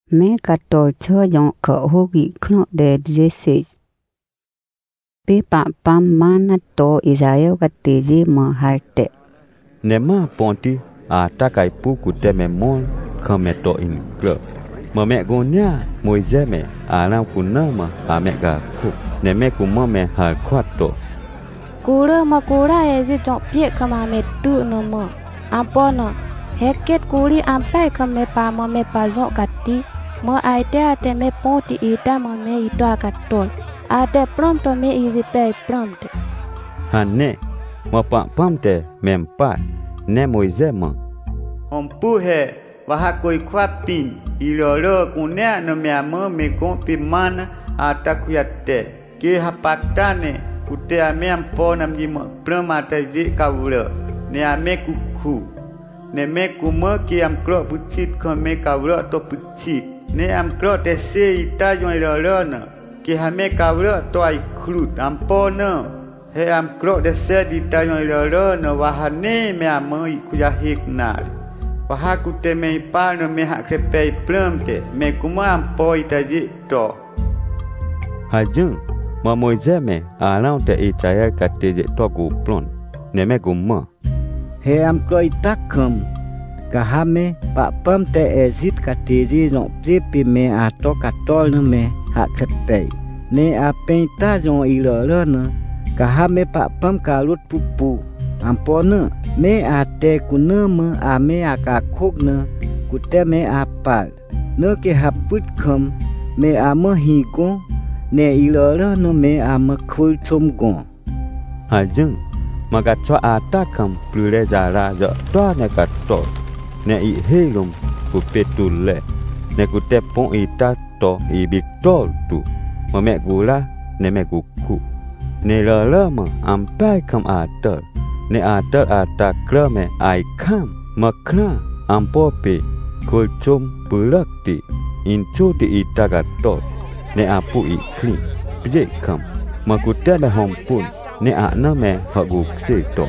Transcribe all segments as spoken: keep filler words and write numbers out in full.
Me kato cho yon ko hogi kno de dese. Pe pa pam mana to Israel kateji mo halte. Nema ponti a takai puku teme mon kame to in klo. Ma me gonya Moise me a na kunama a me ga ku. Ne me ku mo me hal kwato. Kura ma kura ezi jong pie kama me tu no mo. Ampo no heket kuri ampai kame pa mo me pa jong kati. Mo aite ate me ponti ita mo me ito akatol. Ate prompto me izi pe prompte. Hane mo pa pamte mempa ne Moise mo. Hompu he wahakoi kwapin ilolo kunya no me amo me kompi mana atakuyate ke hapaktane ute ame ampo nam jimo promata ji kawula ne ame kuku ne me kumo ki am kro puchit kome kawula to puchit ne am kro te se ita jon ilolo na ki hame kawula to ai krut ampo no he am kro de se ita jon ilolo no wahane me amo ikuyahik nar wahaku te me pano me hakrepe plumte me kuma ampo itaji to Hajung ma Moise me alang te Israel kateje to ku plon ne me kuma he am koi takam kahame pa pam te ezit kateji no pripi me ato katol no me hakrepe ne apenta jon ilolo no kahame pa pam kalut pupu ampona me ate kunama ame akakokna kuteme apal no ke haput kham me ama higo ne ilora no me ama khul chomgon Hajung maga cho atakam plure jara jo to ne kato ne I helum ku petule ne ku tepon ita to I bictol tu ma me gula ne me kuku ne la ma ampai kam atar ne atar ata krame ai kam makna ampope kulchum bulakti inchu ti itagatot ne apu I kli pje kam makute me hompun ne ana me hagu seto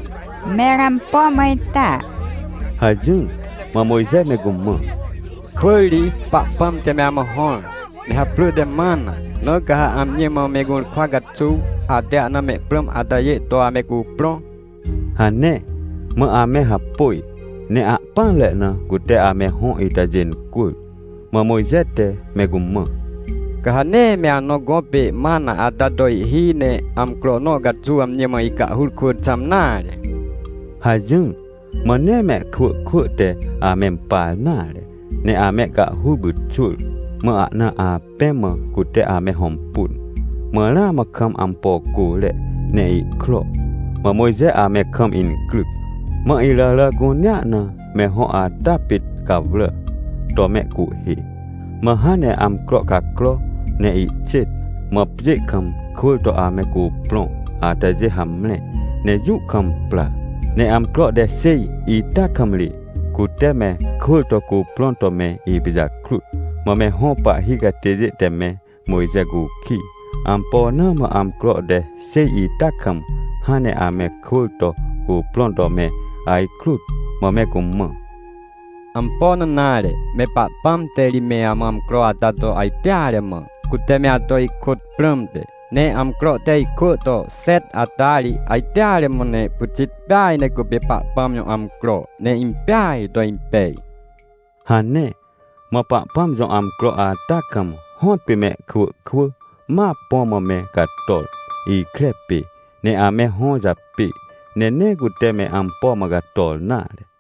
Meram po maita. Hajung ma Moise me gumma Kuli pak pam te me amahon ne haplu de mana no ka amnye ma me gun kwagatsu ade ana me plum adaye to ame ku plon Hane ma ame hapoi ne a panle na kute ame hon itajen kul ma Moise te me gumma kahane me ano gope mana adadoi hine am krono gatsu amnye ma ika hulkur samnare Hajung ma ne me ku ku te ame palnare ne ame ka hubutul ma na a pema kute ame hompun ma na ma kam ampo kule ne I kro ma Moise ame kam in kluk ma ilala gunya na me ho a tapit kavle to me ku hi ma hane am kro ka kro ne I chit ma pje kam kul to ame ku plon ata je hamle ne yu kam pla ne am kro de sei ita kamli ku teme kul to ku plon to me I bija krut ma me ho pa hi ga teje teme Moise ku ki am po na ma am kro de sei ita kam hane ame kul to ku plon to me ai krut ma me kumma ampona nare me pa pam te li me amam kro atato ai piare ma kuteme ato ikut plumte ne am kro te ikut to set atali ai piare mo ne puchit pai ne ku be pa pam yo am kro ne impai to impai Hane ma pa pam jo am kro atakam hon pe me ku ku ma po ma me katol I krepe ne ame hon ja pe ne ne ku teme am po ma gatol nare